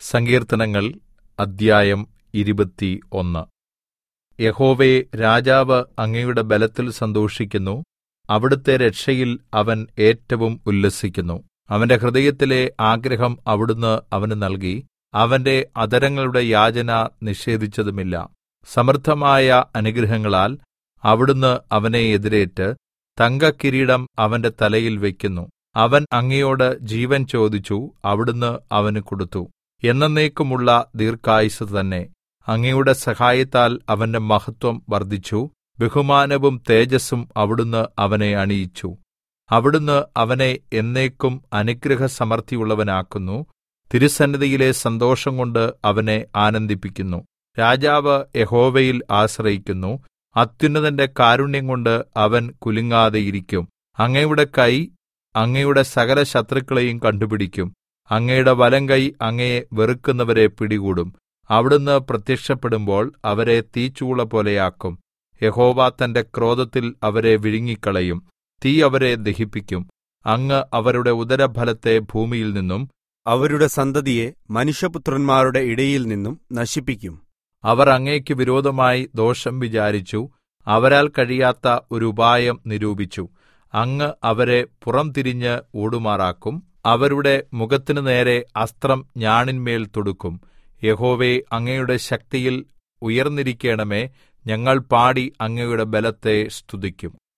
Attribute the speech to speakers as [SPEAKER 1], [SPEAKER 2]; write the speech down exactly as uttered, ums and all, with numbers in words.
[SPEAKER 1] സങ്കീർത്തനങ്ങൾ അദ്ധ്യായം ഇരുപത്തി ഒന്ന്. യഹോവേ, രാജാവ് അങ്ങയുടെ ബലത്തിൽ സന്തോഷിക്കുന്നു. അവിടുത്തെ രക്ഷയിൽ അവൻ ഏറ്റവും ഉല്ലസിക്കുന്നു. അവന്റെ ഹൃദയത്തിലെ ആഗ്രഹം അവിടുന്ന് അവന് നൽകി. അവന്റെ അധരങ്ങളുടെ യാചന നിഷേധിച്ചതുമില്ല. സമൃദ്ധമായ അനുഗ്രഹങ്ങളാൽ അവിടുന്ന് അവനെ എതിരേറ്റ് തങ്കക്കിരീടം അവന്റെ തലയിൽ വയ്ക്കുന്നു. അവൻ അങ്ങയോട് ജീവൻ ചോദിച്ചു, അവിടുന്ന് അവന് കൊടുത്തു. എന്നെന്നേക്കുമുള്ള ദീർഘായുസ്സ് തന്നെ. അങ്ങയുടെ സഹായത്താൽ അവന്റെ മഹത്വം വർദ്ധിച്ചു. ബഹുമാനവും തേജസ്സും അവിടുന്ന് അവനെ അണിയിച്ചു. അവിടുന്ന് അവനെ എന്നേക്കും അനുഗ്രഹസമൃദ്ധിയുള്ളവനാക്കുന്നു. തിരുസന്നിധിയിലെ സന്തോഷംകൊണ്ട് അവനെ ആനന്ദിപ്പിക്കുന്നു. രാജാവ് യഹോവയിൽ ആശ്രയിക്കുന്നു. അത്യുന്നതന്റെ കാരുണ്യംകൊണ്ട് അവൻ കുലുങ്ങാതെയിരിക്കും. അങ്ങയുടെ കൈ അങ്ങയുടെ സകല ശത്രുക്കളെയും കണ്ടുപിടിക്കും. അങ്ങയുടെ വലങ്കൈ അങ്ങയെ വെറുക്കുന്നവരെ പിടികൂടും. അവിടുന്ന് പ്രത്യക്ഷപ്പെടുമ്പോൾ അവരെ തീച്ചൂള പോലെയാക്കും. യഹോവ തന്റെ ക്രോധത്തിൽ അവരെ വിഴുങ്ങിക്കളയും. തീ അവരെ ദഹിപ്പിക്കും. അങ്ങ് അവരുടെ ഉദരഫലത്തെ ഭൂമിയിൽ നിന്നും
[SPEAKER 2] അവരുടെ സന്തതിയെ മനുഷ്യപുത്രന്മാരുടെ ഇടയിൽ നിന്നും നശിപ്പിക്കും.
[SPEAKER 1] അവർ അങ്ങേക്ക് വിരോധമായി ദോഷം വിചാരിച്ചു. അവരാൽ കഴിയാത്ത ഒരു ഉപായം നിരൂപിച്ചു. അങ്ങ് അവരെ പുറംതിരിഞ്ഞ് ഓടുമാറാക്കും. അവരുടെ മുഖത്തിനു നേരെ അസ്ത്രം ഞാണിന്മേൽ തൊടുക്കും. യഹോവേ, അങ്ങയുടെ ശക്തിയിൽ ഉയർന്നിരിക്കണമേ. ഞങ്ങൾ പാടി അങ്ങയുടെ ബലത്തെ സ്തുതിക്കും.